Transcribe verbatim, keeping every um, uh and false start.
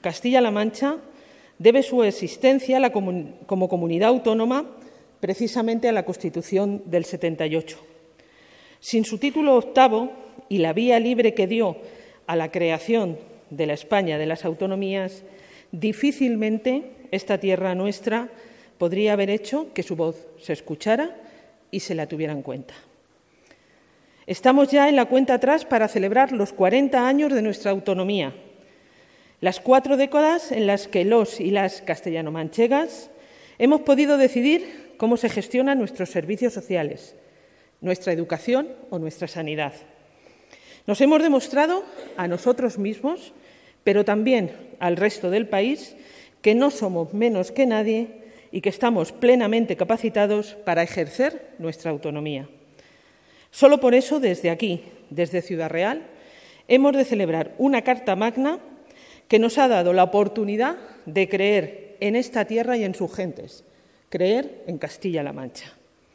Castilla-La Mancha debe su existencia a la comun- como comunidad autónoma precisamente a la Constitución del setenta y ocho. Sin su título octavo y la vía libre que dio a la creación de la España de las autonomías, difícilmente esta tierra nuestra podría haber hecho que su voz se escuchara y se la tuviera en cuenta. Estamos ya en la cuenta atrás para celebrar los cuarenta años de nuestra autonomía, las cuatro décadas en las que los y las castellano-manchegas hemos podido decidir cómo se gestionan nuestros servicios sociales, nuestra educación o nuestra sanidad. Nos hemos demostrado a nosotros mismos, pero también al resto del país, que no somos menos que nadie y que estamos plenamente capacitados para ejercer nuestra autonomía. Solo por eso, desde aquí, desde Ciudad Real, hemos de celebrar una Carta Magna que nos ha dado la oportunidad de creer en esta tierra y en sus gentes, creer en Castilla-La Mancha.